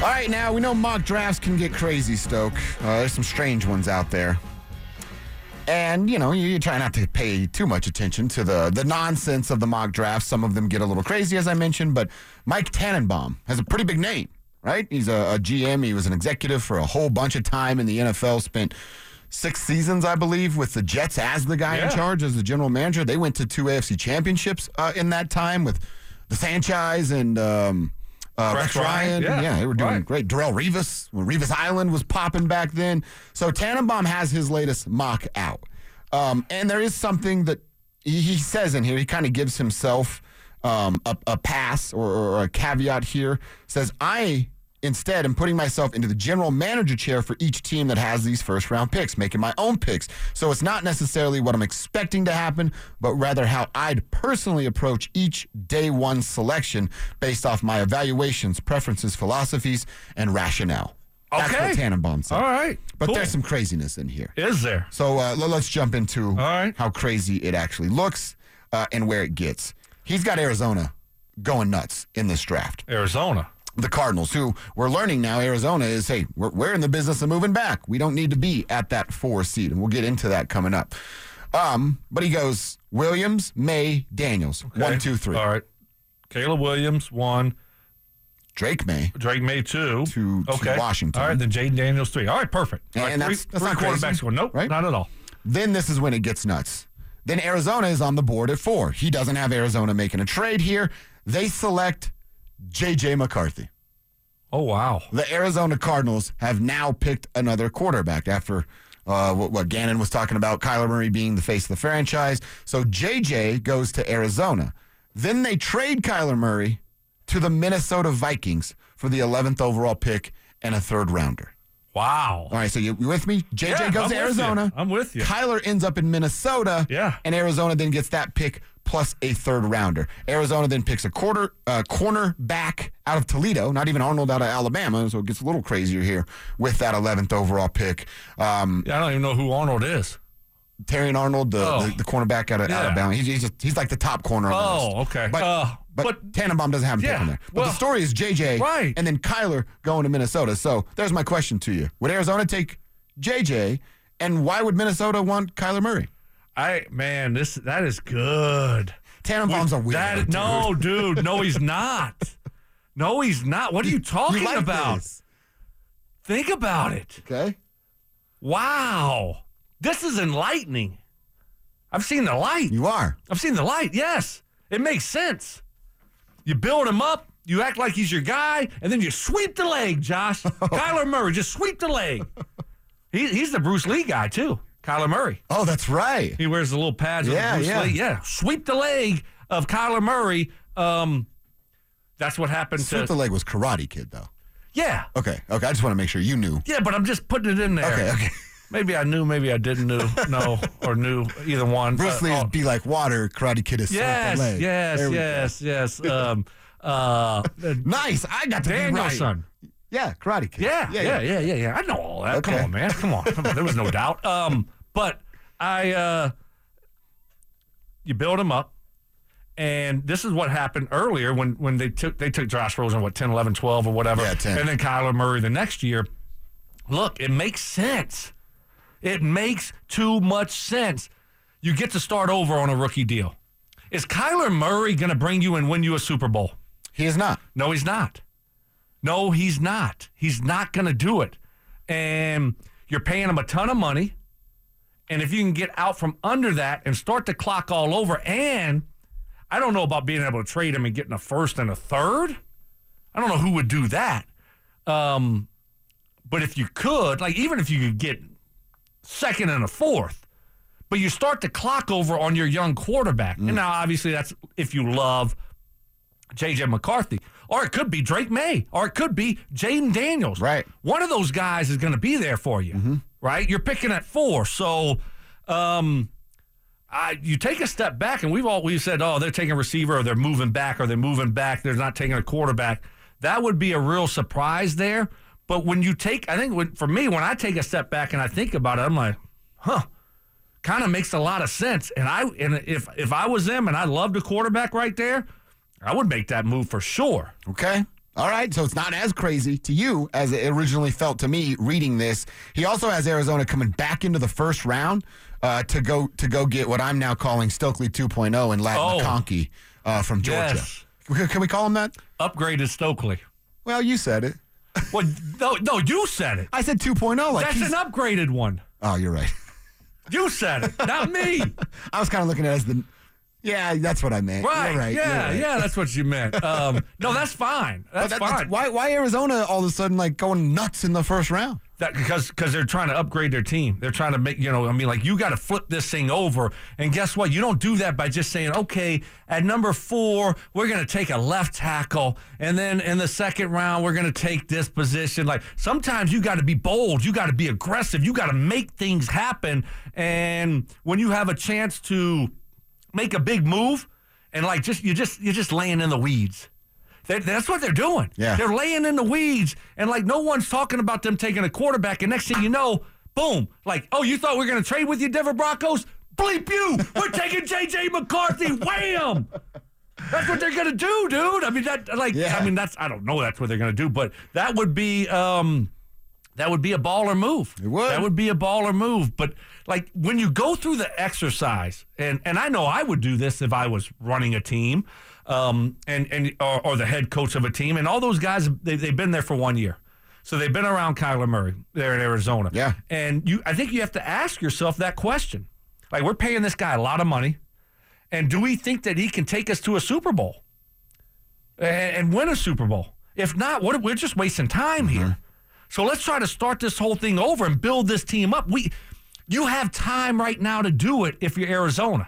All right, now we know mock drafts can get crazy, Stoke. There's some strange ones out there. And, you try not to pay too much attention to the nonsense of the mock draft. Some of them get a little crazy, as I mentioned, but Mike Tannenbaum has a pretty big name, right? He's a GM. He was an executive for a whole bunch of time in the NFL, spent 6 seasons, I believe, with the Jets as the guy in charge, as the general manager. They went to 2 AFC championships in that time with the Sanchez and Rex Ryan. Yeah, they were doing great. Darrelle Revis, when Revis Island was popping back then. So Tannenbaum has his latest mock out. And there is something that he says in here. He kind of gives himself a pass or a caveat here. Says, I instead am putting myself into the general manager chair for each team that has these first-round picks, making my own picks. So it's not necessarily what I'm expecting to happen, but rather how I'd personally approach each day one selection based off my evaluations, preferences, philosophies, and rationale. That's what Tannenbaum said. All right. But there's some craziness in here. Is there? So let's jump into how crazy it actually looks and where it gets. He's got Arizona going nuts in this draft. Arizona. The Cardinals, who we're learning now, Arizona is, hey, we're in the business of moving back. We don't need to be at that 4 seed, and we'll get into that coming up. But he goes Williams, May, Daniels, 1, 2, 3. All right. Caleb Williams, 1. Drake May, 2. To Washington. All right, then Jaden Daniels, 3. All right, perfect. All right, and that's three not quarterbacks crazy, going, nope, right? not at all. Then this is when it gets nuts. Then Arizona is on the board at 4. He doesn't have Arizona making a trade here. They select J.J. McCarthy. Oh, wow. The Arizona Cardinals have now picked another quarterback after what Gannon was talking about, Kyler Murray being the face of the franchise. So J.J. goes to Arizona. Then they trade Kyler Murray to the Minnesota Vikings for the 11th overall pick and a 3rd rounder. Wow. All right, so you with me? J.J. goes to Arizona. I'm with you. Kyler ends up in Minnesota. Yeah. And Arizona then gets that pick plus a 3rd rounder. Arizona then picks a cornerback out of Toledo, not even Arnold out of Alabama, so it gets a little crazier here with that 11th overall pick. I don't even know who Arnold is. Terrion Arnold, the cornerback out of Alabama. He's like the top corner on the list. Okay. But Tannenbaum doesn't have him pick on there. But the story is J.J. Right. And then Kyler going to Minnesota. So there's my question to you. Would Arizona take J.J., and why would Minnesota want Kyler Murray? That is good. Tannenbaum's a weirdo. No, dude. No, he's not. No, he's not. What are you talking about? This. Think about it. Okay. Wow. This is enlightening. I've seen the light. You are. I've seen the light, yes. It makes sense. You build him up, you act like he's your guy, and then you sweep the leg, Josh. Kyler Murray, just sweep the leg. He's the Bruce Lee guy, too. Kyler Murray. Oh, that's right. He wears the little pads of Bruce Lee. Yeah, sweep the leg of Kyler Murray. That's what happened Sweep the leg was Karate Kid, though. Yeah. Okay. I just want to make sure you knew. Yeah, but I'm just putting it in there. Okay. Maybe I knew, maybe I didn't know, or knew either one. Bruce Lee is be like water, Karate Kid is sweep the leg. Yes. Nice. I got to Danielson. Be right. Yeah, Karate Kid. Yeah. I know all that. Okay. Come on, man. Come on. There was no doubt. But you build him up, and this is what happened earlier when they took Josh Rosen, 10, 11, 12 or whatever. Yeah, 10. And then Kyler Murray the next year. Look, it makes sense. It makes too much sense. You get to start over on a rookie deal. Is Kyler Murray going to bring you and win you a Super Bowl? He is not. No, he's not. He's not going to do it. And you're paying him a ton of money. And if you can get out from under that and start the clock all over, and I don't know about being able to trade him and getting a 1st and a 3rd. I don't know who would do that. But if you could, even if you could get 2nd and a 4th, but you start the clock over on your young quarterback. And now, obviously, that's if you love J.J. McCarthy. Or it could be Drake May. Or it could be Jaden Daniels. Right. One of those guys is going to be there for you, right? You're picking at 4. So you take a step back, and we've said, they're taking a receiver, or they're moving back, they're not taking a quarterback. That would be a real surprise there. But when you take, for me, when I take a step back and I think about it, I'm like, kind of makes a lot of sense. And if I was them and I loved a quarterback right there, I would make that move for sure. Okay. All right, so it's not as crazy to you as it originally felt to me reading this. He also has Arizona coming back into the first round to go get what I'm now calling Stokely 2.0 and Ladd McConkey from Georgia. Yes. Can we call him that? Upgraded Stokely. Well, you said it. Well, no, you said it. I said 2.0. Like That's an upgraded one. Oh, you're right. You said it, not me. I was kind of looking at it as the... Yeah, that's what I meant. Right. You're right. Yeah, You're right. yeah, that's what you meant. No, that's fine. That's fine. Why Arizona all of a sudden like going nuts in the first round? Because they're trying to upgrade their team. They're trying to make, you got to flip this thing over. And guess what? You don't do that by just saying, okay, at number 4, we're going to take a left tackle. And then in the second round, we're going to take this position. Like, sometimes you got to be bold. You got to be aggressive. You got to make things happen. And when you have a chance to make a big move and you're just laying in the weeds. That's what they're doing. Yeah. They're laying in the weeds, and no one's talking about them taking a quarterback. And next thing you know, boom! You thought we were going to trade with you, Denver Broncos? Bleep you! We're taking J.J. McCarthy. Wham! That's what they're going to do, dude. I mean I don't know that's what they're going to do, but that would be a baller move. It would. That would be a baller move. But when you go through the exercise, and I know I would do this if I was running a team. Or the head coach of a team, and all those guys, they've been there for 1 year, so they've been around Kyler Murray there in Arizona. Yeah, and I think you have to ask yourself that question: we're paying this guy a lot of money, and do we think that he can take us to a Super Bowl and win a Super Bowl? If not, we're just wasting time here. So let's try to start this whole thing over and build this team up. You have time right now to do it if you're Arizona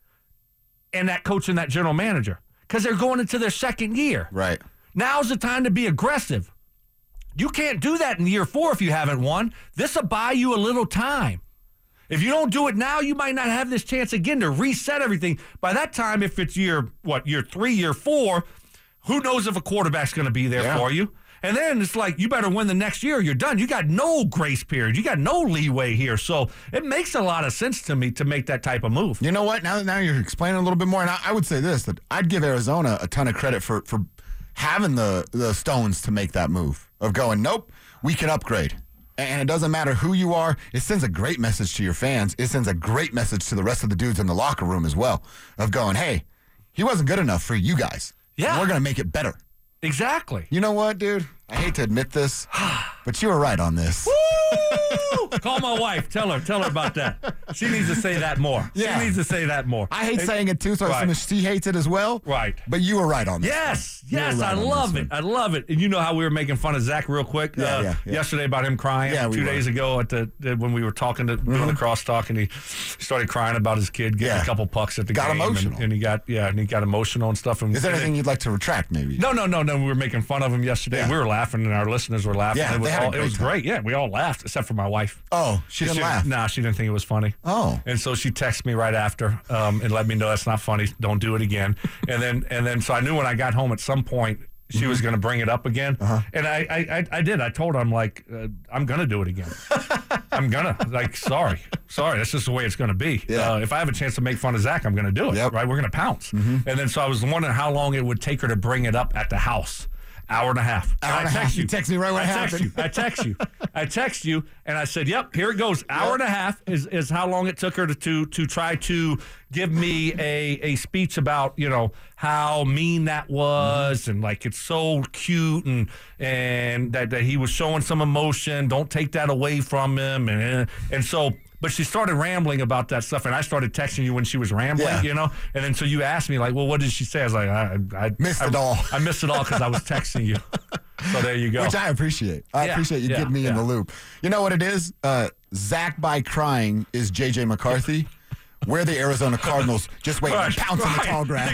and that coach and that general manager. Because they're going into their second year. Right. Now's the time to be aggressive. You can't do that in year 4 if you haven't won. This will buy you a little time. If you don't do it now, you might not have this chance again to reset everything. By that time, if it's year 3, year 4, who knows if a quarterback's going to be there for you? And then it's you better win the next year. You're done. You got no grace period. You got no leeway here. So it makes a lot of sense to me to make that type of move. You know what? Now you're explaining a little bit more. And I would say this, that I'd give Arizona a ton of credit for having the stones to make that move of going, nope, we can upgrade. And it doesn't matter who you are. It sends a great message to your fans. It sends a great message to the rest of the dudes in the locker room as well of going, hey, he wasn't good enough for you guys. Yeah. We're going to make it better. Exactly. You know what, dude? I hate to admit this, but you were right on this. Woo! Call my wife. Tell her about that. She needs to say that more. Yeah. She needs to say that more. I hate saying it too, so I assume she hates it as well. Right. But you were right on this. Yes, I love it. I love it. And you know how we were making fun of Zach real quick yesterday about him crying 2 days ago when we were talking doing the crosstalk, and he started crying about his kid getting a couple pucks at the game. Got emotional. And he got emotional and stuff. And is there anything you'd like to retract, maybe? No. We were making fun of him yesterday. Yeah. We were laughing, and our listeners were laughing. Yeah, it was great. Yeah, we all laughed, except for my wife. Oh, she didn't laugh? No, she didn't think it was funny. Oh. And so she texted me right after and let me know that's not funny. Don't do it again. And then so I knew when I got home at some point she was going to bring it up again. And I did. I told her, I'm I'm going to do it again. I'm going to. Sorry. That's just the way it's going to be. Yeah. If I have a chance to make fun of Zach, I'm going to do it. Yep. Right? We're going to pounce. And then so I was wondering how long it would take her to bring it up at the house. Hour and a half. Hour and a half. You text me right when it happened. I text you, and I said, "Yep, here it goes. Hour and a half is how long it took her to try to give me a speech about how mean that was, and it's so cute, and that he was showing some emotion. Don't take that away from him, and so." But she started rambling about that stuff, and I started texting you when she was rambling, And then so you asked me, well, what did she say? I was like, I missed it all. I missed it all because I was texting you. So there you go. Which I appreciate. I appreciate you getting me in the loop. You know what it is? Zach by crying is J.J. McCarthy. We're the Arizona Cardinals just waiting to pounce on the tall grass.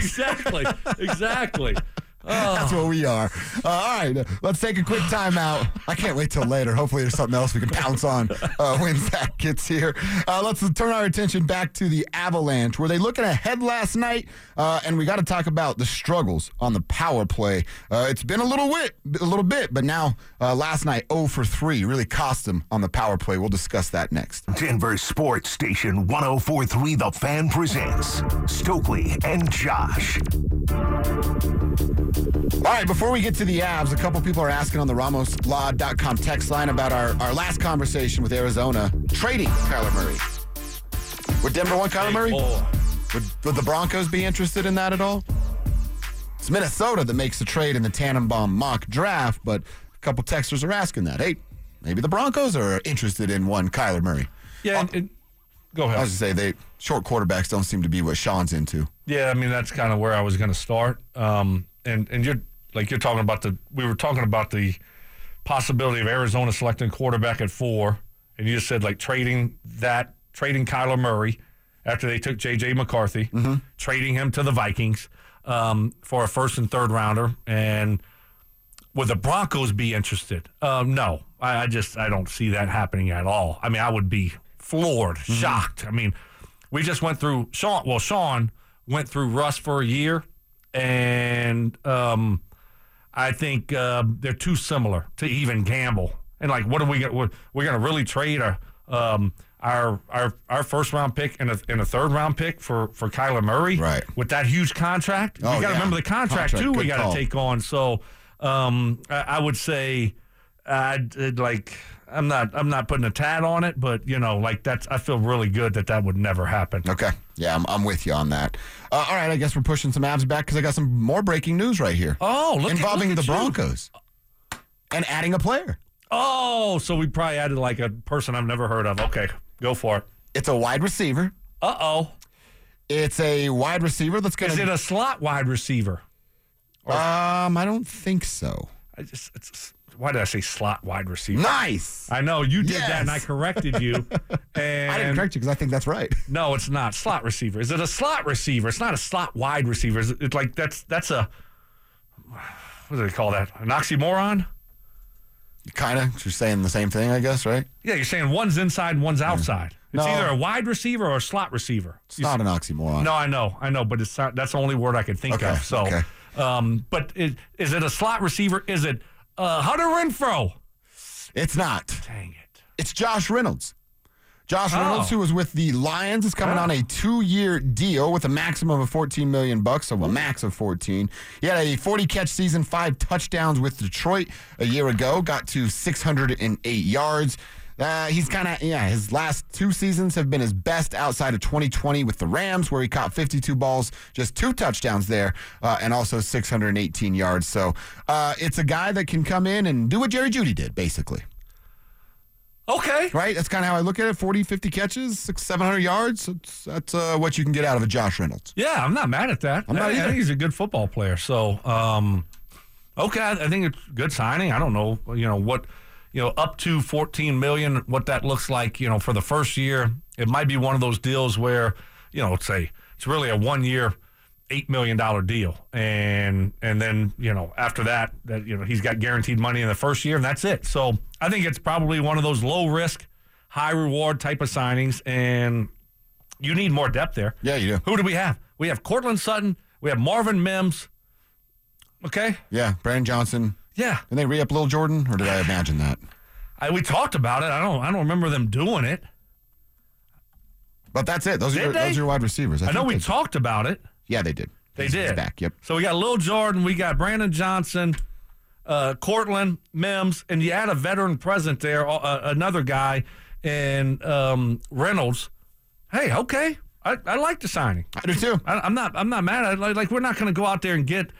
Exactly. That's what we are. All right, let's take a quick timeout. I can't wait till later. Hopefully there's something else we can pounce on when Zach gets here. Let's turn our attention back to the Avalanche, where they looking ahead last night, and we got to talk about the struggles on the power play. It's been a little bit, but now last night 0 for 3 really cost them on the power play. We'll discuss that next. Denver Sports Station 104.3 The Fan presents Stokely and Josh. All right, before we get to the Avs, a couple people are asking on the RamosLaw.com text line about our last conversation with Arizona trading Kyler Murray. Would Denver want Kyler Murray? Would the Broncos be interested in that at all? It's Minnesota that makes the trade in the Tannenbaum mock draft, but a couple texters are asking that. Hey, maybe the Broncos are interested in one Kyler Murray. Yeah, go ahead. I was going to say, short quarterbacks don't seem to be what Sean's into. Yeah, I mean, that's kind of where I was going to start. And you're talking about we were talking about the possibility of Arizona selecting quarterback at 4, and you just said like trading Kyler Murray after they took J.J. McCarthy, trading him to the Vikings for a first and third rounder. And would the Broncos be interested? No, I don't see that happening at all. I mean, I would be floored, shocked. I mean, we just went through Sean went through Russ for a year, and I think they're too similar to even gamble. And like, what are we're going to really trade our first round pick and a third round pick for Kyler Murray, right? With that huge contract. Oh, we got to remember the contract too. We got to take on. So I would say I'm not putting a tat on it, but I feel really good that would never happen. Okay. Yeah, I'm with you on that. All right, I guess we're pushing some Avs back because I got some more breaking news right here. Oh, involving look the at Broncos and adding a player. Oh, so we probably added like a person I've never heard of. Okay, go for it. It's a wide receiver. Uh-oh. It's a wide receiver that's going to... Is it a slot wide receiver? I don't think so. Why did I say slot wide receiver? Nice. I know you did that, and I corrected you. And I didn't correct you because I think that's right. No, it's not slot receiver. Is it a slot receiver? It's not a slot wide receiver. It's like that's a, what do they call that? An oxymoron? Kind of. You're saying the same thing, I guess, right? Yeah, you're saying one's inside and one's outside. It's No. either a wide receiver or a slot receiver. It's not an oxymoron. No, I know, but it's not, that's the only word I could think of. So, okay. But is it a slot receiver? Is it Hunter Renfrow? It's not. Dang it. It's Josh Reynolds. Josh Reynolds, who was with the Lions, is coming on a 2-year deal with a maximum of $14 million, so a max of 14. He had a 40-catch season, 5 touchdowns with Detroit a year ago, got to 608 yards. He's kind of, his last 2 seasons have been his best outside of 2020 with the Rams, where he caught 52 balls, just 2 touchdowns there, and also 618 yards. So it's a guy that can come in and do what Jerry Jeudy did, basically. Okay. Right? That's kind of how I look at it. 40, 50 catches, 700 yards. That's what you can get out of a Josh Reynolds. Yeah, I'm not mad at that. I'm not either. I think he's a good football player. So, okay, I think it's a good signing. I don't know, what, up to $14 million, what that looks like, for the first year. It might be one of those deals where, it's really a 1-year, $8 million deal. And then, after that, he's got guaranteed money in the first year, and that's it. So I think it's probably one of those low-risk, high-reward type of signings, and you need more depth there. Yeah, you do. Who do we have? We have Cortland Sutton. We have Marvin Mims. Okay? Yeah, Brandon Johnson. Yeah. Did they re-up Lil Jordan, or did I imagine that? We talked about it. I don't remember them doing it. But that's it. Those are your wide receivers. I know we talked about it. Yeah, they did. They did. He's back, yep. So we got Lil Jordan, we got Brandon Johnson, Cortland, Mims, and you add a veteran present there, another guy, and Reynolds. Hey, okay. I like the signing. I do too. I'm not mad at it. Like we're not going to go out there and get,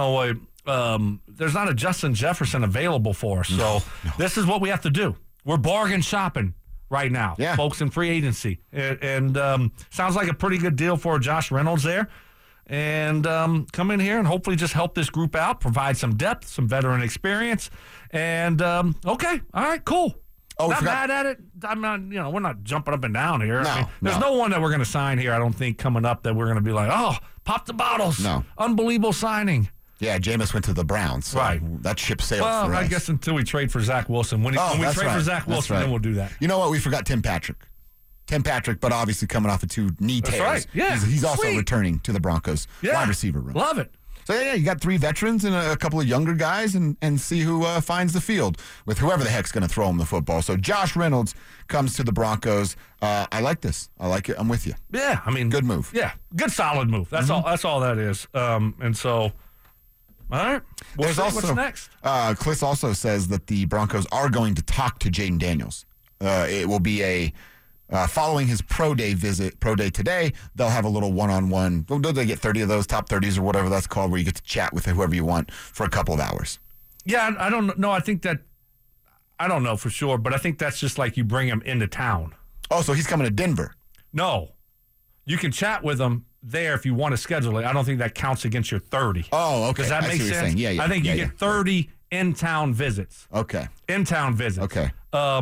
there's not a Justin Jefferson available for us. So This is what we have to do. We're bargain shopping right now, folks, in free agency. And sounds like a pretty good deal for Josh Reynolds there. And come in here and hopefully just help this group out, provide some depth, some veteran experience. And, okay, all right, cool. Not mad at it. I'm not, we're not jumping up and down here. No, there's no one that we're going to sign here, I don't think, coming up that we're going to be like, oh, pop the bottles. No. Unbelievable signing. Yeah, Jameis went to the Browns. So right. That ship sailed for us. I guess until we trade for Zach Wilson. When we trade for Zach Wilson, then we'll do that. You know what? We forgot Tim Patrick. But obviously coming off of 2 knee tears. That's right. Yeah. He's also returning to the Broncos wide receiver room. Love it. So, you got 3 veterans and a couple of younger guys and see who finds the field with whoever the heck's going to throw him the football. So, Josh Reynolds comes to the Broncos. I like this. I like it. I'm with you. Yeah, I mean. Good move. Yeah, good solid move. That's all that is. And so, All right. There's see also what's next. Kliss also says that the Broncos are going to talk to Jaden Daniels. It will be following his pro day today. They'll have a little one-on-one. They get 30 of those top 30s or whatever that's called, where you get to chat with whoever you want for a couple of hours. Yeah, I don't know. I think that I don't know for sure, but I think that's just like you bring him into town. Oh, so he's coming to Denver. No, you can chat with him there if you want to schedule it. I don't think that counts against your 30. Oh, okay. Does that make sense? Yeah. I think you get 30 in-town visits. Okay. In-town visits. Okay.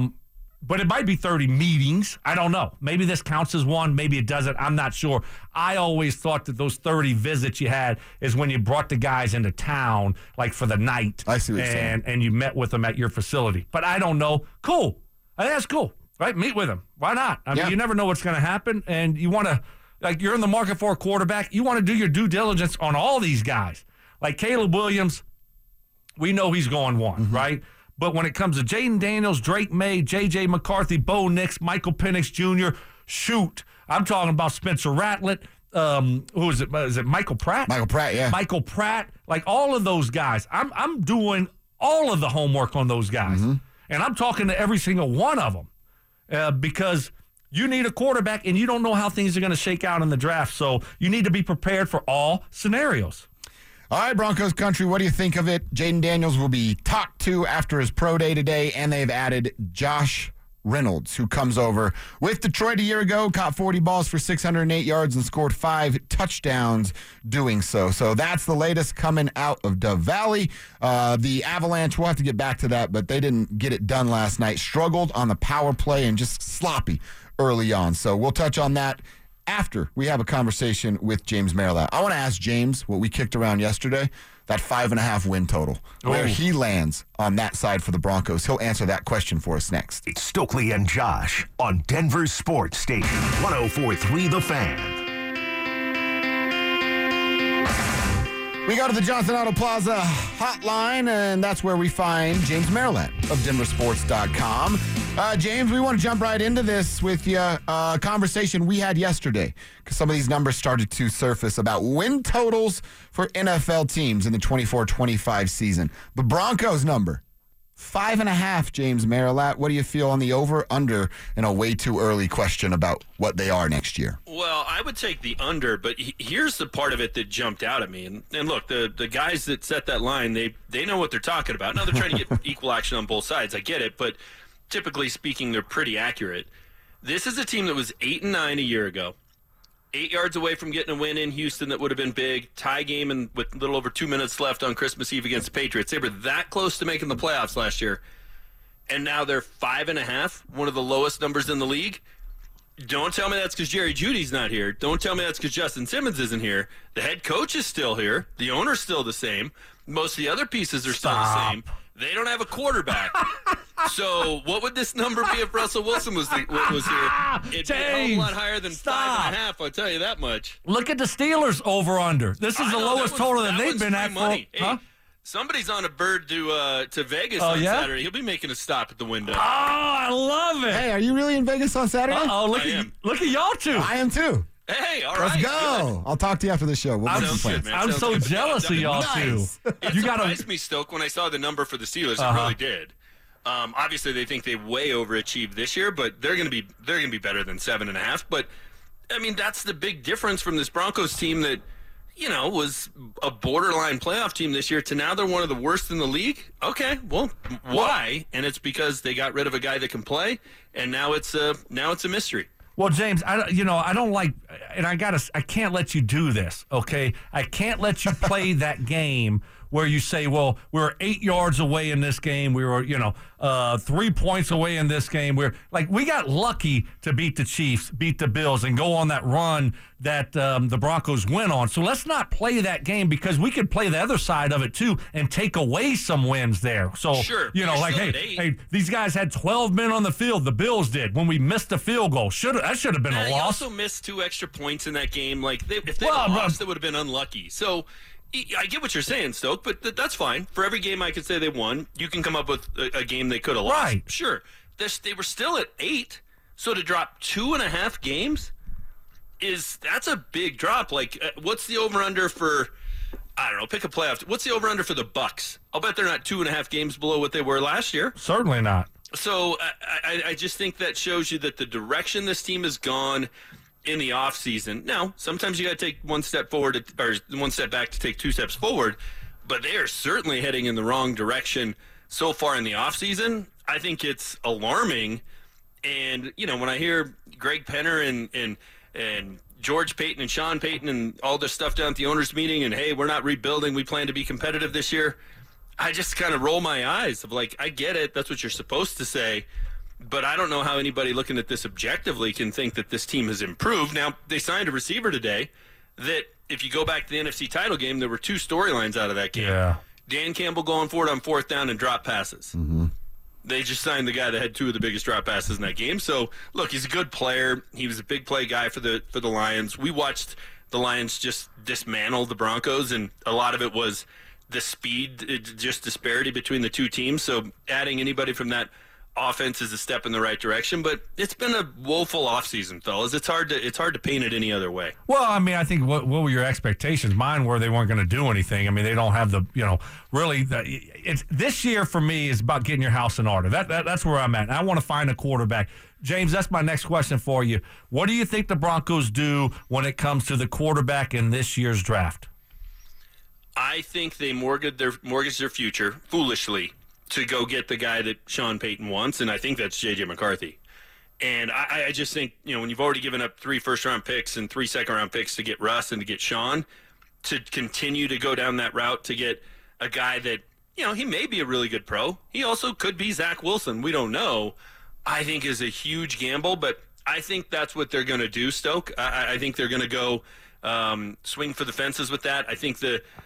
But it might be 30 meetings. I don't know. Maybe this counts as one. Maybe it doesn't. I'm not sure. I always thought that those 30 visits you had is when you brought the guys into town, like for the night. I see what you're saying. And you met with them at your facility. But I don't know. Cool. I think that's cool, right? Meet with them. Why not? I mean, you never know what's going to happen. And you want to, like, you're in the market for a quarterback. You want to do your due diligence on all these guys. Like Caleb Williams, we know he's going one, right? But when it comes to Jaden Daniels, Drake May, J.J. McCarthy, Bo Nix, Michael Penix Jr., shoot. I'm talking about Spencer Rattler. Who is it? Is it Michael Pratt? Michael Pratt, yeah. Michael Pratt. Like all of those guys. I'm doing all of the homework on those guys. And I'm talking to every single one of them because you need a quarterback and you don't know how things are going to shake out in the draft. So you need to be prepared for all scenarios. All right, Broncos country, what do you think of it? Jaden Daniels will be talked to after his pro day today, and they've added Josh Reynolds, who comes over with Detroit a year ago, caught 40 balls for 608 yards and scored 5 touchdowns doing so. So that's the latest coming out of Dove Valley. The Avalanche, we'll have to get back to that, but they didn't get it done last night. Struggled on the power play and just sloppy early on. So we'll touch on that after we have a conversation with James Merilatt. I want to ask James what we kicked around yesterday, that 5.5 win total, where he lands on that side for the Broncos. He'll answer that question for us next. It's Stokely and Josh on Denver Sports Station 104.3 The Fan. We go to the Johnson Auto Plaza hotline, and that's where we find James Merilatt of denversports.com. James, we want to jump right into this with you. A conversation we had yesterday, because some of these numbers started to surface about win totals for NFL teams in the 24-25 season. The Broncos number, 5.5, James Merilatt. What do you feel on the over-under in a way too early question about what they are next year? Well, I would take the under, but here's the part of it that jumped out at me. And look, the guys that set that line, they know what they're talking about. Now, they're trying to get equal action on both sides. I get it, but typically speaking, they're pretty accurate. This is a team that was 8-9 a year ago. 8 yards away from getting a win in Houston that would have been big. Tie game and with a little over 2 minutes left on Christmas Eve against the Patriots. They were that close to making the playoffs last year. And now they're 5.5, one of the lowest numbers in the league. Don't tell me that's because Jerry Jeudy's not here. Don't tell me that's because Justin Simmons isn't here. The head coach is still here. The owner's still the same. Most of the other pieces are still the same. They don't have a quarterback. So what would this number be if Russell Wilson was here? It'd be a hell of a lot higher than 5.5, I'll tell you that much. Look at the Steelers over-under. This is the lowest total that they've been at. Money. Hey, somebody's on a bird to Vegas on Saturday. He'll be making a stop at the window. Oh, I love it. Hey, are you really in Vegas on Saturday? Look at y'all two. I am too. Hey, all Let's right. go. Good. I'll talk to you after the show. We'll make some plans. I'm so jealous of y'all two. It surprised me, Stoke, when I saw the number for the Steelers. It really did. Obviously, they think they way overachieved this year, but they're going to be better than 7.5. But I mean, that's the big difference from this Broncos team that was a borderline playoff team this year to now they're one of the worst in the league. Okay, well, why? And it's because they got rid of a guy that can play, and now it's a mystery. Well, James, I don't like, and I can't let you do this, okay? I can't let you play that game where you say, well, we were 8 yards away in this game. We were, 3 points away in this game. We got lucky to beat the Chiefs, beat the Bills, and go on that run that the Broncos went on. So let's not play that game because we could play the other side of it too and take away some wins there. So, sure, hey, these guys had 12 men on the field. The Bills did when we missed the field goal. That should have been a loss. You also missed 2 extra points in that game. If they lost, it would have been unlucky. So I get what you're saying, Stoke, but that's fine. For every game I could say they won, you can come up with a game they could have lost. Right. Sure. They were still at 8, so to drop 2.5 games, that's a big drop. What's the over-under for I don't know, pick a playoff. What's the over-under for the Bucks? I'll bet they're not 2.5 games below what they were last year. Certainly not. So I just think that shows you that the direction this team has gone in the offseason. Now, sometimes you got to take one step forward or one step back to take 2 steps forward, but they are certainly heading in the wrong direction so far in the offseason. I think it's alarming. And, when I hear Greg Penner and George Payton and Sean Payton and all this stuff down at the owners' meeting and, hey, we're not rebuilding, we plan to be competitive this year, I just kind of roll my eyes of like, I get it, that's what you're supposed to say, but I don't know how anybody looking at this objectively can think that this team has improved. Now, they signed a receiver today that if you go back to the NFC title game, there were 2 storylines out of that game. Yeah. Dan Campbell going for it on 4th down and drop passes. Mm-hmm. They just signed the guy that had 2 of the biggest drop passes in that game. So, look, he's a good player. He was a big play guy for the Lions. We watched the Lions just dismantle the Broncos, and a lot of it was the speed, just disparity between the 2 teams. So adding anybody from that offense is a step in the right direction. But it's been a woeful offseason, fellas. It's hard to paint it any other way. Well, I mean, I think what were your expectations? Mine were they weren't going to do anything. I mean, they don't have it's this year for me is about getting your house in order. That's where I'm at. And I want to find a quarterback. James, that's my next question for you. What do you think the Broncos do when it comes to the quarterback in this year's draft? I think they mortgage their future foolishly to go get the guy that Sean Payton wants, and I think that's J.J. McCarthy. And I just think, when you've already given up 3 first-round picks and 3 second-round picks to get Russ and to get Sean, to continue to go down that route to get a guy that, he may be a really good pro. He also could be Zach Wilson. We don't know. I think is a huge gamble, but I think that's what they're going to do, Stoke. I think they're going to go swing for the fences with that. I think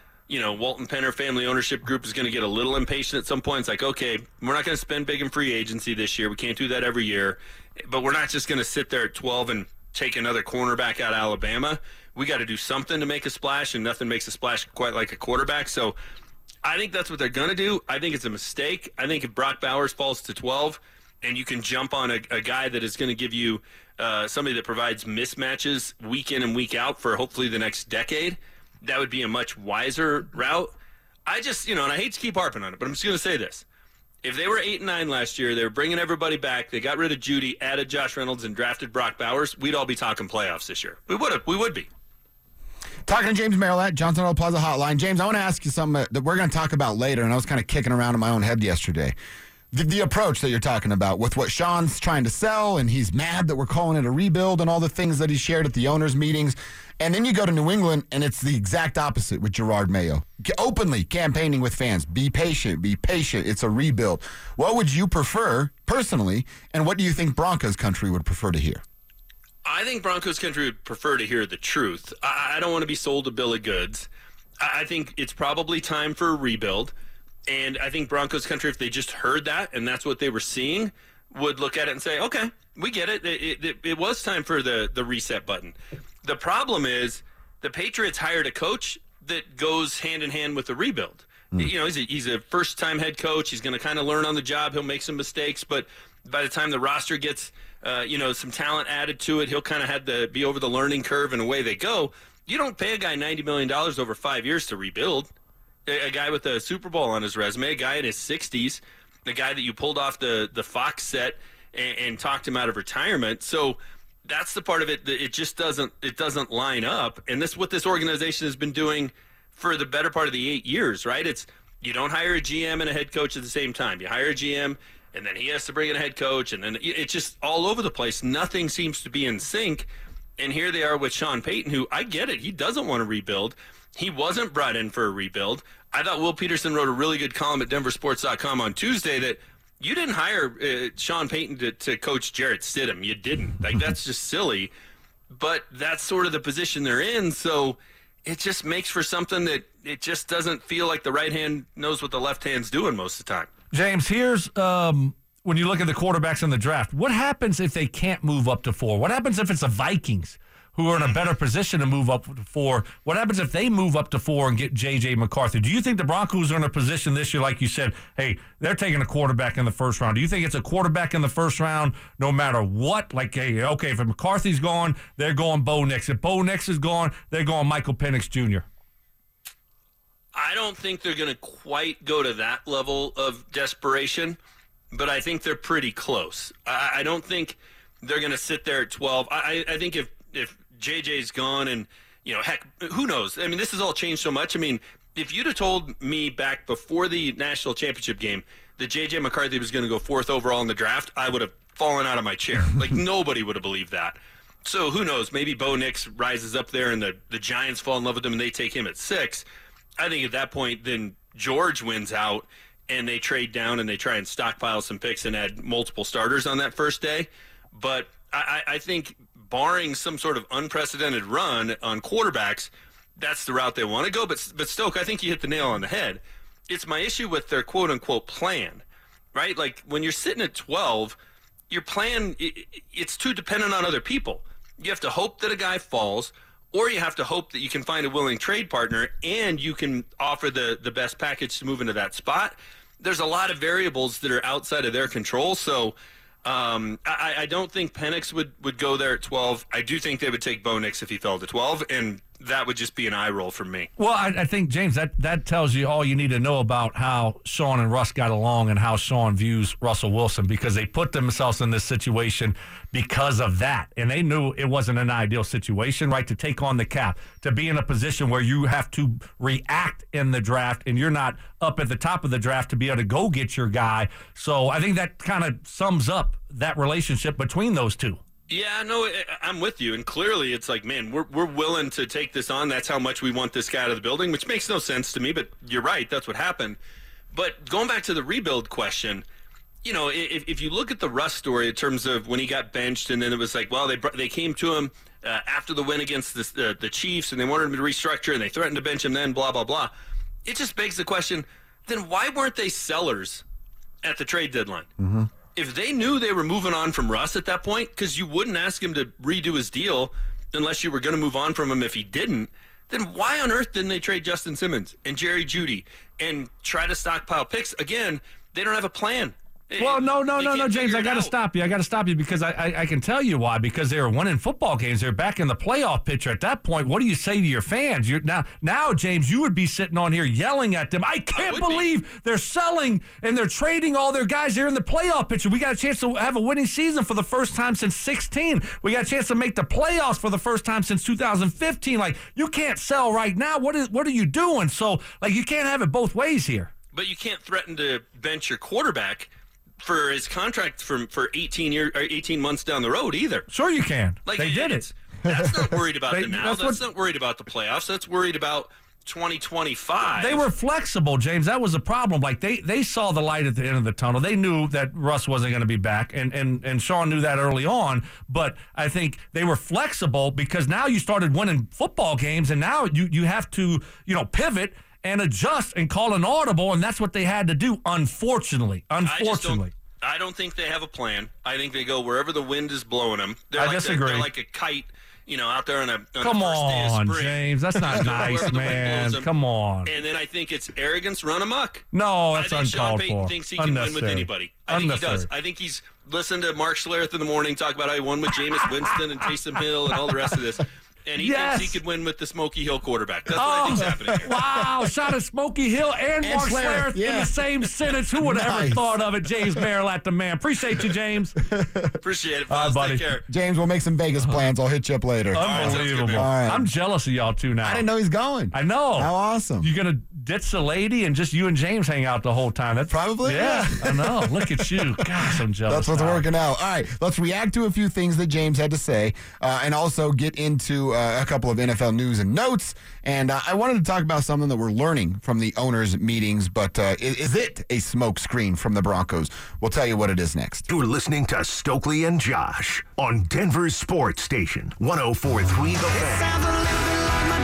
Walton Penner family ownership group is going to get a little impatient at some point. It's like, okay, we're not going to spend big in free agency this year. We can't do that every year. But we're not just going to sit there at 12 and take another cornerback out of Alabama. We got to do something to make a splash, and nothing makes a splash quite like a quarterback. So I think that's what they're going to do. I think it's a mistake. I think if Brock Bowers falls to 12 and you can jump on a guy that is going to give you somebody that provides mismatches week in and week out for hopefully the next decade, that would be a much wiser route. I just, and I hate to keep harping on it, but I'm just going to say this. If they were 8-9 last year, they were bringing everybody back, they got rid of Judy, added Josh Reynolds, and drafted Brock Bowers, we'd all be talking playoffs this year. We would be. Talking to James Merrill at Johnson Auto Plaza Hotline. James, I want to ask you something that we're going to talk about later, and I was kind of kicking around in my own head yesterday. The approach that you're talking about with what Sean's trying to sell, and he's mad that we're calling it a rebuild and all the things that he shared at the owners' meetings. And then you go to New England, and it's the exact opposite with Gerard Mayo. Openly campaigning with fans. Be patient. It's a rebuild. What would you prefer, personally, and what do you think Broncos country would prefer to hear? I think Broncos country would prefer to hear the truth. I don't want to be sold a bill of goods. I think it's probably time for a rebuild. And I think Broncos country, if they just heard that and that's what they were seeing, would look at it and say, okay, we get it. It was time for the reset button. The problem is the Patriots hired a coach that goes hand in hand with the rebuild. He's a first-time head coach. He's going to kind of learn on the job. He'll make some mistakes, but by the time the roster gets, some talent added to it, he'll kind of have to be over the learning curve, and away they go. You don't pay a guy $90 million over 5 years to rebuild. A guy with a Super Bowl on his resume, a guy in his 60s, the guy that you pulled off the Fox set and talked him out of retirement. So that's the part of it that it just doesn't line up. And this what this organization has been doing for the better part of the 8 years, right? It's you don't hire a GM and a head coach at the same time. You hire a GM, and then he has to bring in a head coach, and then it's just all over the place. Nothing seems to be in sync. And here they are with Sean Payton, who I get it. He doesn't want to rebuild. He wasn't brought in for a rebuild. I thought Will Peterson wrote a really good column at denversports.com on Tuesday that you didn't hire Sean Payton to coach Jarrett Stidham. You didn't. Like, that's just silly. But that's sort of the position they're in. So it just makes for something that it just doesn't feel like the right hand knows what the left hand's doing most of the time. James, here's when you look at the quarterbacks in the draft, what happens if they can't move up to 4? What happens if it's the Vikings who are in a better position to move up to 4? What happens if they move up to 4 and get J.J. McCarthy? Do you think the Broncos are in a position this year, like you said, hey, they're taking a quarterback in the first round? Do you think it's a quarterback in the first round no matter what? Like, hey, okay, if McCarthy's gone, they're going Bo Nix. If Bo Nix is gone, they're going Michael Penix Jr. I don't think they're going to quite go to that level of desperation, but I think they're pretty close. I don't think they're going to sit there at 12. I think if JJ's gone and, heck, who knows? I mean, this has all changed so much. I mean, if you'd have told me back before the national championship game that JJ McCarthy was going to go 4th overall in the draft, I would have fallen out of my chair. Like, nobody would have believed that. So who knows? Maybe Bo Nix rises up there and the Giants fall in love with him and they take him at 6. I think at that point, then George wins out and they trade down and they try and stockpile some picks and add multiple starters on that first day. But I think barring some sort of unprecedented run on quarterbacks, that's the route they want to go. But Stoke, I think you hit the nail on the head. It's my issue with their quote-unquote plan, right? Like when you're sitting at 12, your plan, it's too dependent on other people. You have to hope that a guy falls, or you have to hope that you can find a willing trade partner and you can offer the best package to move into that spot. There's a lot of variables that are outside of their control. So I don't think Penix would go there at 12. I do think they would take Bo Nix if he fell to 12, and that would just be an eye roll from me. Well, I think, James, that tells you all you need to know about how Sean and Russ got along and how Sean views Russell Wilson, because they put themselves in this situation because of that. And they knew it wasn't an ideal situation, right, to take on the cap, to be in a position where you have to react in the draft and you're not up at the top of the draft to be able to go get your guy. So I think that kind of sums up that relationship between those two. Yeah, no, I'm with you. And clearly it's like, man, we're willing to take this on. That's how much we want this guy out of the building, which makes no sense to me. But you're right. That's what happened. But going back to the rebuild question, if you look at the Russ story in terms of when he got benched and then it was like, well, they came to him after the win against the Chiefs and they wanted him to restructure and they threatened to bench him then, blah, blah, blah. It just begs the question, then why weren't they sellers at the trade deadline? Mm-hmm. If they knew they were moving on from Russ at that point, because you wouldn't ask him to redo his deal unless you were going to move on from him if he didn't, then why on earth didn't they trade Justin Simmons and Jerry Jeudy and try to stockpile picks? Again, they don't have a plan. Well, no, James, I got to stop you because I can tell you why. Because they were winning football games. They're back in the playoff picture at that point. What do you say to your fans? Now, James, you would be sitting on here yelling at them. I can't believe they're selling and they're trading all their guys. They're in the playoff picture. We got a chance to have a winning season for the first time since 2016. We got a chance to make the playoffs for the first time since 2015. Like, you can't sell right now. What are you doing? So, like, you can't have it both ways here. But you can't threaten to bench your quarterback for his contract for 18 months down the road either. Sure you can. Like, they did it. That's not worried about the now. That's not worried about the playoffs. That's worried about 2025. They were flexible, James. That was the problem. Like, they saw the light at the end of the tunnel. They knew that Russ wasn't going to be back, and Sean knew that early on. But I think they were flexible because now you started winning football games, and now you have to, pivot and adjust and call an audible, and that's what they had to do, unfortunately. I don't think they have a plan. I think they go wherever the wind is blowing them. I disagree. They're like a kite, out there on a Come first day of on, spring. James. That's not nice, man. Come on. And then I think it's arrogance run amok. No, that's uncalled for. Sean Payton thinks he can win with anybody. I think he does. I think he's listened to Mark Schlereth in the morning talk about how he won with Jameis Winston and Taysom Hill and all the rest of this. And he thinks he could win with the Smoky Hill quarterback. That's what I think's happening here. Wow, shot at Smoky Hill and Mark Schlereth in the same sentence. Who would have ever thought of it? James Merrill, the man. Appreciate you, James. Appreciate it, fellas. Buddy. Take care. James, we'll make some Vegas plans. I'll hit you up later. Unbelievable. All right. I'm jealous of y'all, too, now. I didn't know he's going. I know. How awesome. You going to ditch the lady and just you and James hang out the whole time? That's probably. Yeah, I know. Look at you. Gosh, I'm jealous. That's what's working out. All right, let's react to a few things that James had to say and also get into a couple of NFL news and notes. And I wanted to talk about something that we're learning from the owners' meetings, but is it a smoke screen from the Broncos? We'll tell you what it is next. You're listening to Stokely and Josh on Denver's Sports Station, 104.3 The Fan.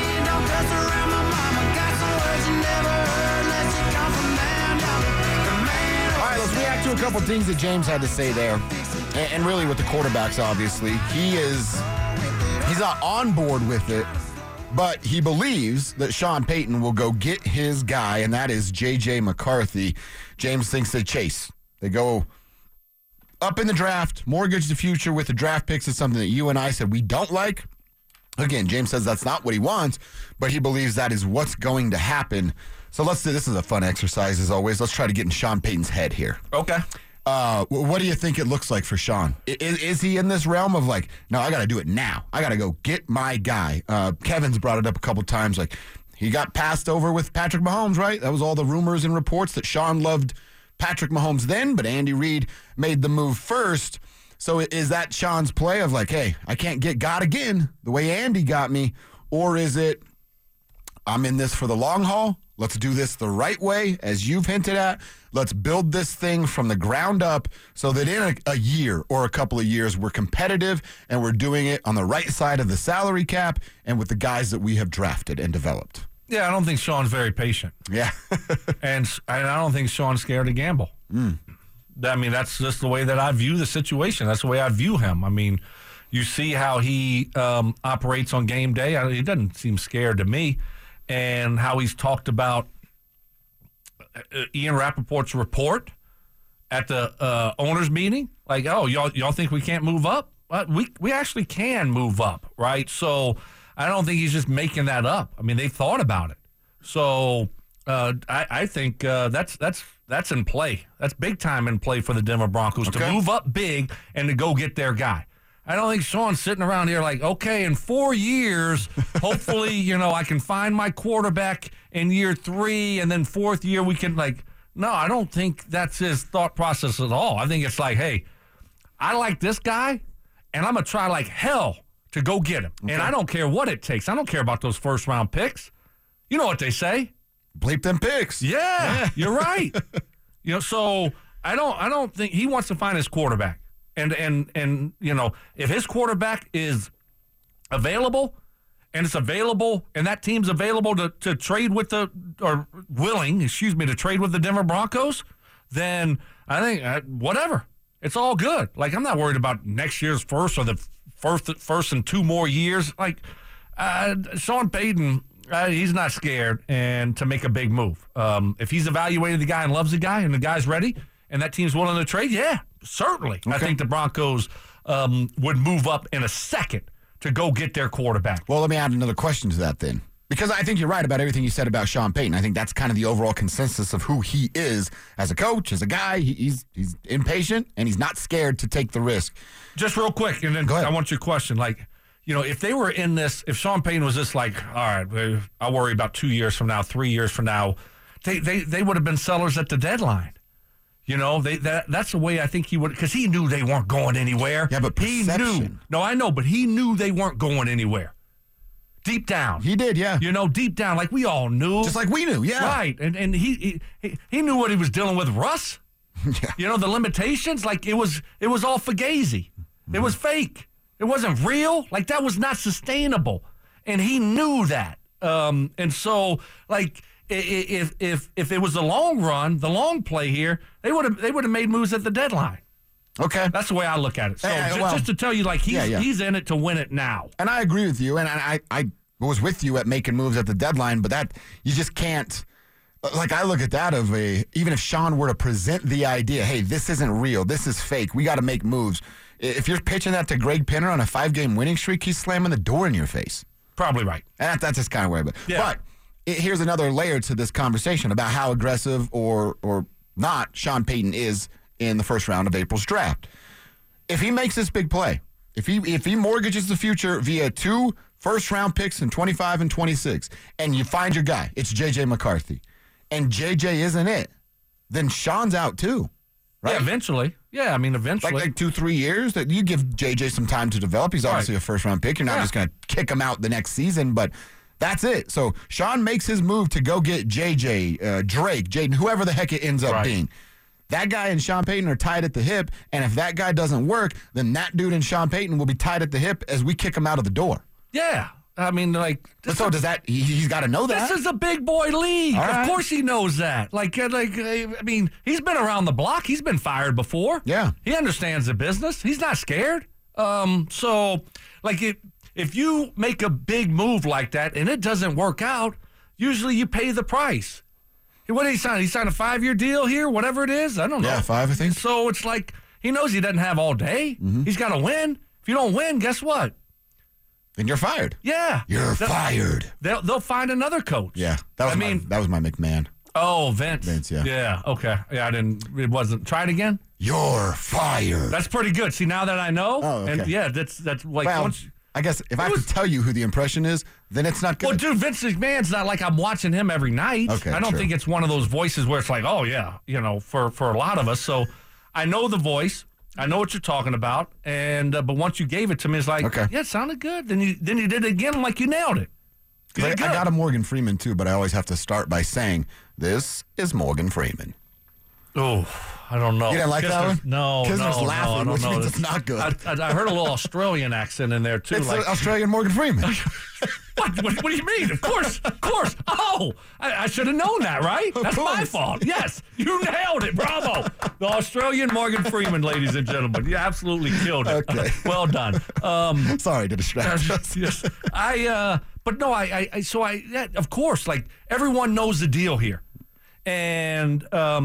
To a couple things that James had to say there, and really with the quarterbacks, obviously. He's not on board with it, but he believes that Sean Payton will go get his guy, and that is J.J. McCarthy. James thinks they chase. They go up in the draft, mortgage the future with the draft picks is something that you and I said we don't like. Again, James says that's not what he wants, but he believes that is what's going to happen. So let's do this is a fun exercise as always. Let's try to get in Sean Payton's head here. Okay. What do you think it looks like for Sean? Is he in this realm of like, no, I got to do it now. I got to go get my guy. Kevin's brought it up a couple times. Like, he got passed over with Patrick Mahomes, right? That was all the rumors and reports that Sean loved Patrick Mahomes then, but Andy Reid made the move first. So is that Sean's play of like, hey, I can't get God again the way Andy got me? Or is it, I'm in this for the long haul? Let's do this the right way, as you've hinted at. Let's build this thing from the ground up so that in a year or a couple of years, we're competitive and we're doing it on the right side of the salary cap and with the guys that we have drafted and developed. Yeah, I don't think Sean's very patient. Yeah. and I don't think Sean's scared to gamble. I mean, that's just the way that I view the situation. That's the way I view him. I mean, you see how he operates on game day. He doesn't seem scared to me. And how he's talked about Ian Rappaport's report at the owners' meeting. Like, oh, y'all think we can't move up? Well, we actually can move up, right? So I don't think he's just making that up. I mean, they thought about it. So I think that's in play. That's big time in play for the Denver Broncos to move up big and to go get their guy. I don't think Sean's sitting around here like, okay, in 4 years, hopefully, I can find my quarterback in year 3, and then 4th year we can no, I don't think that's his thought process at all. I think it's like, hey, I like this guy, and I'm going to try like hell to go get him. Okay. And I don't care what it takes. I don't care about those first-round picks. You know what they say? Bleep them picks. Yeah. You're right. So I don't think he wants to find his quarterback. And if his quarterback is available and it's available and that team's available to trade with to trade with the Denver Broncos, then I think whatever. It's all good. Like, I'm not worried about next year's first or the first and 2 more years. Like, Sean Payton, he's not scared and to make a big move. If he's evaluated the guy and loves the guy and the guy's ready and that team's willing to trade, yeah. Certainly. Okay. I think the Broncos would move up in a second to go get their quarterback. Well, let me add another question to that then. Because I think you're right about everything you said about Sean Payton. I think that's kind of the overall consensus of who he is as a coach, as a guy. He's impatient, and he's not scared to take the risk. Just real quick, and then I want your question. Like, if they were in this, if Sean Payton was just like, all right, I'll worry about 2 years from now, 3 years from now, they would have been sellers at the deadline. That's the way I think he would, because he knew they weren't going anywhere. Yeah, but perception. He knew. No, I know, but he knew they weren't going anywhere. Deep down. He did, yeah. Deep down, like we all knew. Just like we knew, yeah. Right, and he knew what he was dealing with, Russ. Yeah. The limitations, like it was all fugazi. Mm-hmm. It was fake. It wasn't real. Like, that was not sustainable. And he knew that. And so, like, if it was the long run, the long play here, they would have made moves at the deadline. Okay, that's the way I look at it. So just to tell you, like, he's in it to win it now. And I agree with you. And I was with you at making moves at the deadline, but that you just can't. Like, I look at that even if Sean were to present the idea, hey, this isn't real, this is fake, we got to make moves. If you're pitching that to Greg Pinner on a 5-game winning streak, he's slamming the door in your face. Probably right. And that's just kind of where. But here's another layer to this conversation about how aggressive or not Sean Payton is in the first round of April's draft. If he makes this big play, if he mortgages the future via 2 first-round picks in 25 and 26, and you find your guy, it's J.J. McCarthy, and J.J. isn't it, then Sean's out too, right? Yeah, eventually. Yeah, I mean, eventually. Like 2-3 years, that you give J.J. some time to develop. He's obviously a first-round pick. You're not just going to kick him out the next season, but that's it. So Sean makes his move to go get J.J., Drake, Jaden, whoever the heck it ends up being. That guy and Sean Payton are tied at the hip, and if that guy doesn't work, then that dude and Sean Payton will be tied at the hip as we kick him out of the door. Yeah. I mean, like... So does that... He's got to know that. This is a big boy league. Right. Of course he knows that. I mean, he's been around the block. He's been fired before. Yeah. He understands the business. He's not scared. So, like, if you make a big move like that and it doesn't work out, usually you pay the price. What did he sign? He signed a 5-year deal here, whatever it is? I don't know. Yeah, 5, I think. So it's like he knows he doesn't have all day. Mm-hmm. He's got to win. If you don't win, guess what? then you're fired. Yeah. You're fired. They'll find another coach. Yeah. That was my McMahon. Oh, Vince. Vince, yeah. Yeah, okay. Yeah, it wasn't. Try it again? You're fired. That's pretty good. See, now that I know. Oh, okay. And yeah, that's like Well, once. I guess if I have to tell you who the impression is, then it's not good. Well, dude, Vince McMahon's not like I'm watching him every night. Okay, I don't true. think it's one of those voices where it's like, oh, yeah, for a lot of us. So I know the voice. I know what you're talking about. And but once you gave it to me, it's like, Okay. yeah, it sounded good. Then you did it again like you nailed it. You I did good. got a Morgan Freeman, too, but I always have to start by saying, this is Morgan Freeman. Oh, I don't know. You didn't like that one? No, Kisner's no, laughing, I don't which know. means it's not good. I heard a little Australian accent in there, too. It's like, Australian Morgan Freeman. What do you mean? Of course. Oh, I should have known that, right? That's my fault. Yes, you nailed it. Bravo. The Australian Morgan Freeman, ladies and gentlemen. You absolutely killed it. Okay. Well done. Sorry to distract us. Yes. But no, yeah, of course, like everyone knows the deal here. And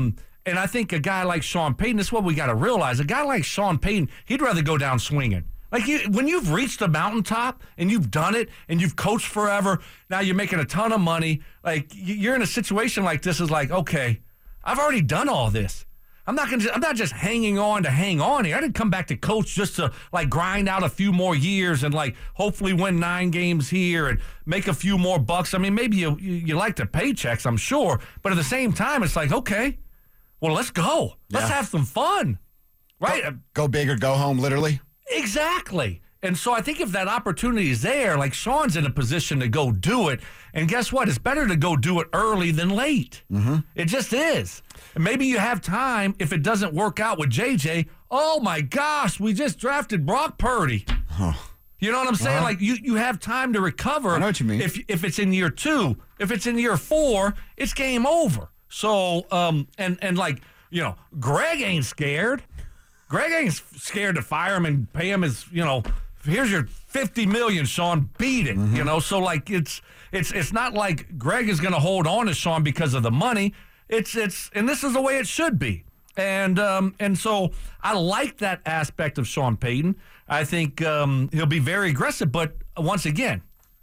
I think a guy like Sean Payton, this is what we got to realize. A guy like Sean Payton, he'd rather go down swinging. Like when you've reached the mountaintop and you've done it and you've coached forever, now you're making a ton of money. Like you're in a situation like this is like, okay, I've already done all this. I'm not just hanging on to hang on here. I didn't come back to coach just to like grind out a few more years and like hopefully win 9 games here and make a few more bucks. I mean, maybe you like the paychecks, I'm sure, but at the same time, it's like, okay, well, let's go. Let's have some fun, right? Go big or go home, literally. Exactly. And so I think if that opportunity is there, like Sean's in a position to go do it. And guess what? It's better to go do it early than late. Mm-hmm. It just is. And maybe you have time if it doesn't work out with JJ. Oh, my gosh, we just drafted Brock Purdy. Huh. You know what I'm saying? Like you have time to recover. I know what you mean. If it's in year 2, if it's in year 4, it's game over. So, and like, Greg ain't scared. Greg ain't scared to fire him and pay him his, here's your $50 million, Sean, beat it. Mm-hmm. So like it's not like Greg is going to hold on to Sean because of the money. It's and this is the way it should be. And so I like that aspect of Sean Payton. I think he'll be very aggressive, but once again,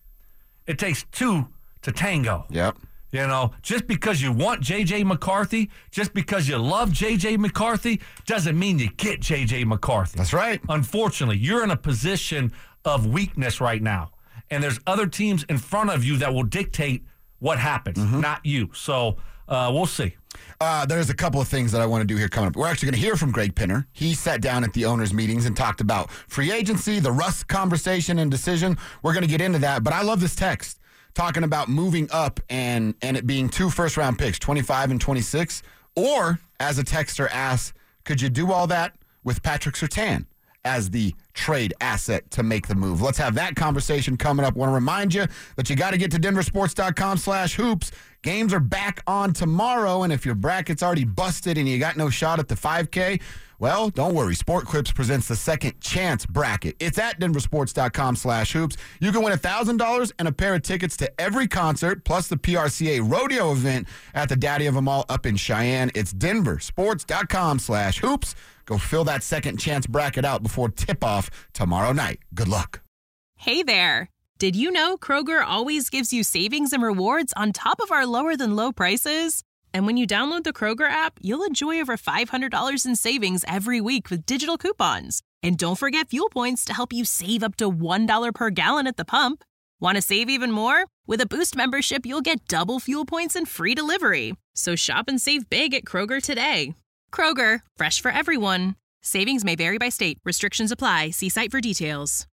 it takes 2 to tango. Yep. Just because you want J.J. McCarthy, just because you love J.J. McCarthy, doesn't mean you get J.J. McCarthy. That's right. Unfortunately, you're in a position of weakness right now. And there's other teams in front of you that will dictate what happens, not you. So we'll see. There's a couple of things that I want to do here coming up. We're actually going to hear from Greg Pinner. He sat down at the owners' meetings and talked about free agency, the Russ conversation and decision. We're going to get into that. But I love this text talking about moving up and it being 2 first-round picks, 25 and 26. Or, as a texter asks, could you do all that with Patrick Surtain as the trade asset to make the move? Let's have that conversation coming up. I want to remind you that you got to get to denversports.com/hoops. Games are back on tomorrow, and if your bracket's already busted and you got no shot at the 5K, well, don't worry. Sport Clips presents the Second Chance bracket. It's at denversports.com/hoops. You can win $1,000 and a pair of tickets to every concert, plus the PRCA rodeo event at the Daddy of Them All up in Cheyenne. It's denversports.com/hoops. Go fill that Second Chance bracket out before tip-off tomorrow night. Good luck. Hey there. Did you know Kroger always gives you savings and rewards on top of our lower-than-low prices? And when you download the Kroger app, you'll enjoy over $500 in savings every week with digital coupons. And don't forget fuel points to help you save up to $1 per gallon at the pump. Want to save even more? With a Boost membership, you'll get double fuel points and free delivery. So shop and save big at Kroger today. Kroger, fresh for everyone. Savings may vary by state. Restrictions apply. See site for details.